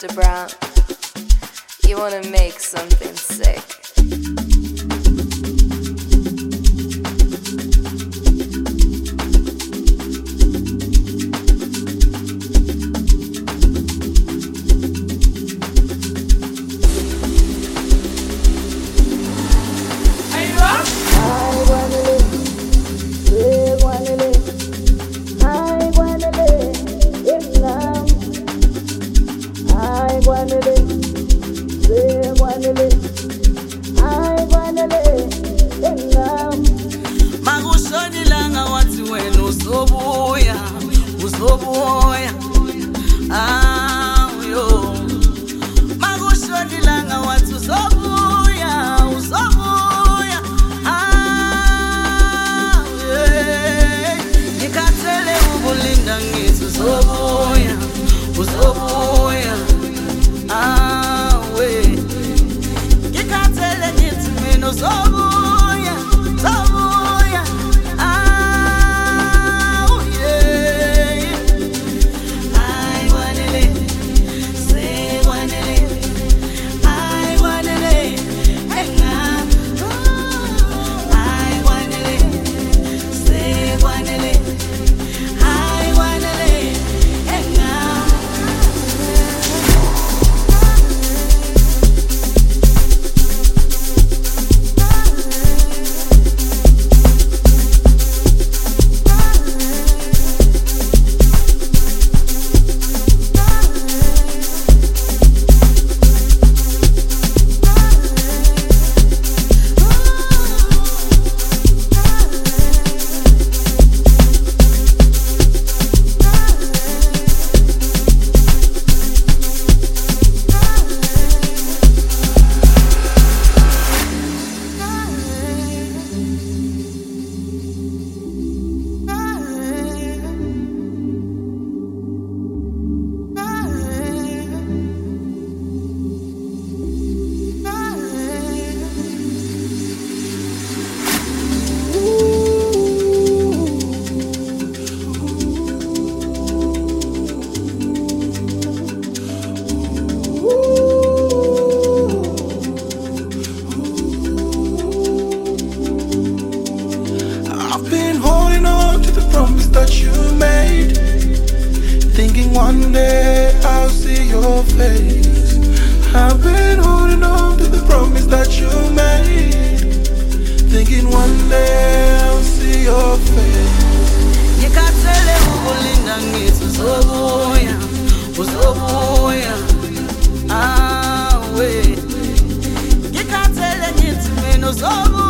Mr. Brown. You wanna make something sick. Makushonilanga wathi wena uzobuya yo makushonilanga wathi uzobuya yeah. Ngikhathele ukulinda ngithi uzobuya we ngikhathele ngithi mina uzobuya That you made, thinking one day I'll see your face. I've been holding on to the promise that you made, thinking one day I'll see your face. Ngikhathele ukulinda ngithi uzobuya we ngikhathele ngithi mina uzobuya